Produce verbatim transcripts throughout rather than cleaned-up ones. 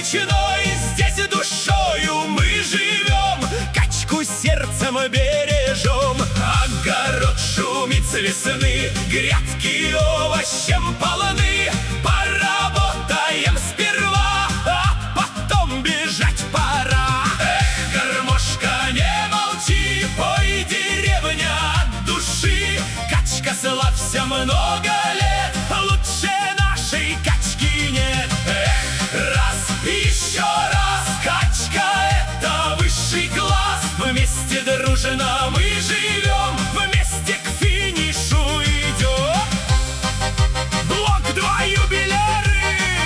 величиной, здесь душою мы живем, качку сердцем бережем. Огород шумит с весны, грядки овощем полны. Поработаем сперва, а потом бежать пора. Эх, гармошка, не молчи, пой, деревня от души. Качка, славься много лет, лучше нашей качки нет. Эх, раз, еще раз, качка — это высший класс. Вместе дружно мы живем, вместе к финишу идем. Блок два юбиляры.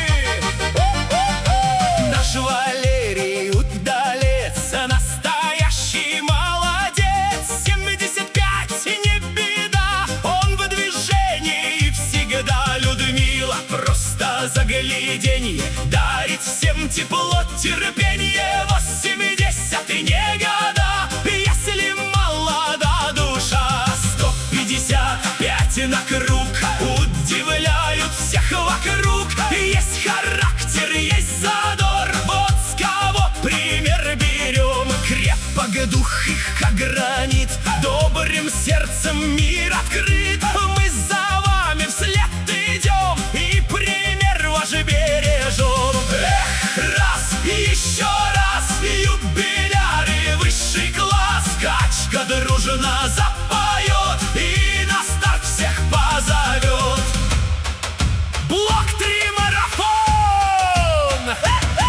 Наш Валерий Удалец настоящий молодец. семьдесят пять не беда, он в движении всегда. Людмила просто загляденье, дарит всем тепло, терпение. Восемьдесят не года, если молода душа. Сто пятьдесят пять на круг, удивляют всех вокруг. Есть характер, есть задор, вот с кого пример берем. Крепок дух их, как гранит, добрым сердцем мир открыт. Мы за вами вслед идем и пример ваш бережем. Эх, раз, еще раз, юбиляры, высший класс. Качка дружно запоет и на старт всех позовет. Блок три марафон.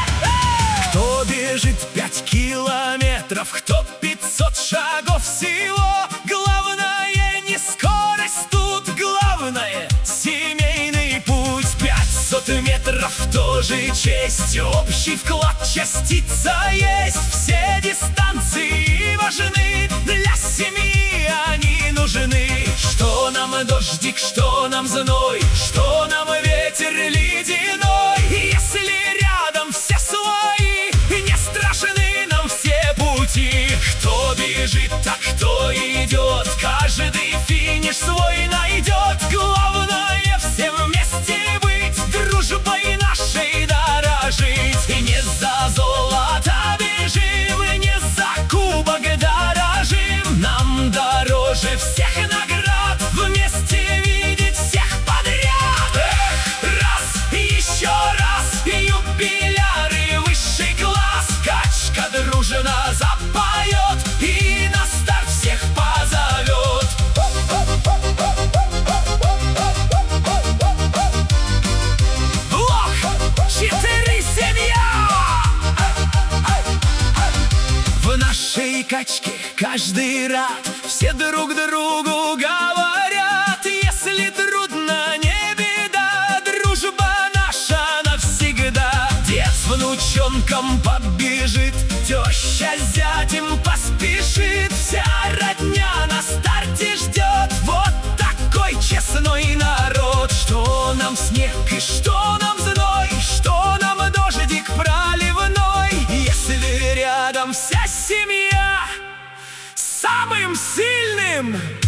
Кто бежит пять километров, кто пятьсот шагов всего. Главное не скорость тут, главное семейный путь. Пятьсот метров тоже честь, общий вклад частица есть. Все дистанции важны, для семьи они нужны. Что нам дождик, что нам зной, что нам ветер ледяной. Если рядом все свои, не страшны нам все пути. Кто бежит, так кто идет, каждый финиш свой найдет. Главное всем вместе быть, дружбой нашей дорожить. И не за золото бежим, не за кубок дорожим. Нам дороже всех наград вместе видеть всех подряд. Эх, раз, еще раз, юбиляры, высший класс. Качка дружно запоет и на старт всех позовет. Блок четыре семья. В нашей качке каждый рад, все друг другу говорят. Если трудно, не беда, дружба наша навсегда. Дед с внучонком побежит, теща с зятем поспешит. Вся родня на старте ждет, вот такой честной народ. Что нам снег и что нам зной, что нам дождик проливной. Если рядом вся семья, самым сильным